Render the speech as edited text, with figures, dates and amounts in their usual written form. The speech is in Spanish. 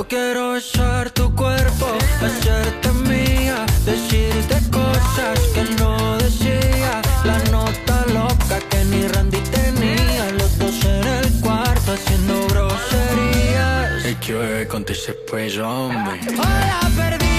Yo quiero besar tu cuerpo, hacerte mía, decirte cosas que no decía. La nota loca que ni Randy tenía, los dos en el cuarto haciendo groserías. El que bebe contigo se puede, hombre. Hola, perdí.